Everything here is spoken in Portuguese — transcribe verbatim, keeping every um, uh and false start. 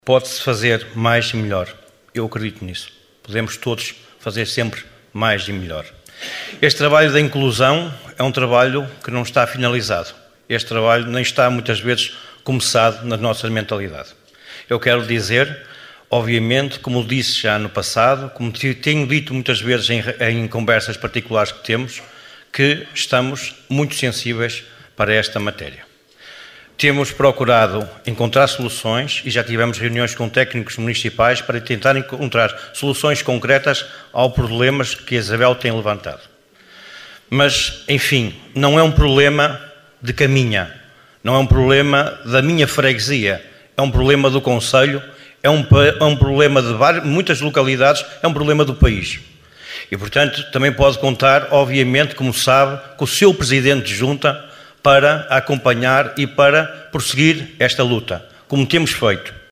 Pode-se fazer mais e melhor. Eu acredito nisso. Podemos todos fazer sempre mais e melhor. Este trabalho da inclusão é um trabalho que não está finalizado. Este trabalho nem está, muitas vezes, começado na nossa mentalidade. Eu quero dizer, obviamente, como disse já no passado, como tenho dito muitas vezes em, em conversas particulares que temos, que estamos muito sensíveis para esta matéria. Temos procurado encontrar soluções e já tivemos reuniões com técnicos municipais para tentar encontrar soluções concretas aos problemas que a Isabel tem levantado. Mas, enfim, não é um problema de caminha, não é um problema da minha freguesia, é um problema do concelho, é um, é um problema de várias, muitas localidades, é um problema do país. E, portanto, também pode contar, obviamente, como sabe, com o seu presidente de junta para acompanhar e para prosseguir esta luta, como temos feito.